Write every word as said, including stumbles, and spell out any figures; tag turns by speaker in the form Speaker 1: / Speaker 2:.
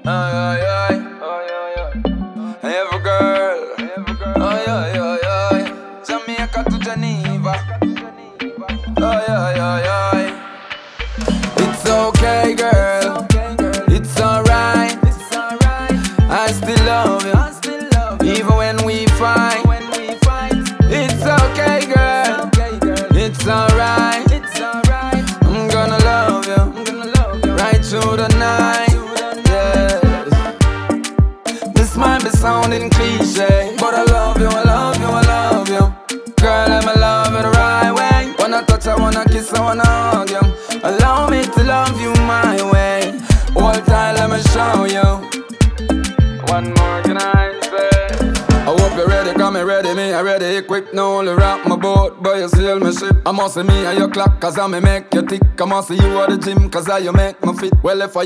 Speaker 1: Ay, ay, ay. Hey, every girl. Ay, ay, ay, ay. Jamaica to Geneva. Ay, ay, ay, ay. It's okay, girl. It's alright. I still love you, even when we fight. It's okay, girl. It's alright. I'm gonna love you right through the night. Yes. This might be sounding cliche, but I love you, I love you, I love you. Girl, let me love you the right way. Wanna touch, I wanna kiss, I wanna hug you. Allow me to love you my way. Hold tight, let me show you. One more can I say? I hope you're ready, come me ready, me I ready, equipped now, only rock my boat, but you sail my ship. I must see me and your clock, cause I may make you tick. I must see you at the gym, cause I you make me fit. Well, if I